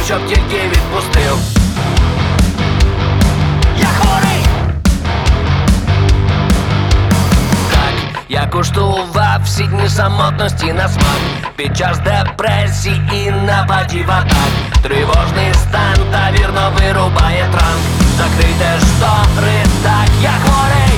щоб тільки відпустив. Я хворий. Так, я куштував всі дні самотності на смак, під час депресій і нападів атак. Тривожний стан та вірно вирубає транк. Закрийте штори, так, я хворий.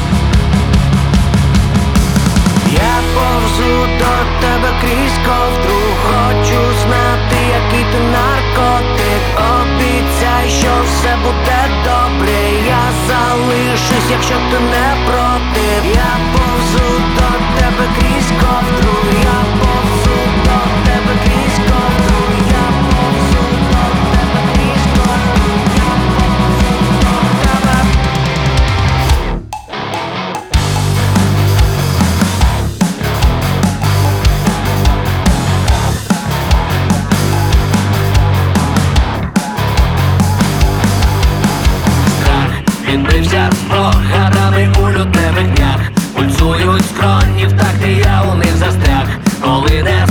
Я повзу до тебе крізь ковдру, хочу знати, який ти наркотик. Обіцяй, що все буде добре, я залишусь, якщо ти не проти. Я повзу до тебе крізь ковдру, я повзу до тебе крізь ковдру, я повзу до тебе крізь ковдру, я повзу до тебе. Відбився з програми у лютневих днях, пульсують скронів, так і я у них застряг. Коли не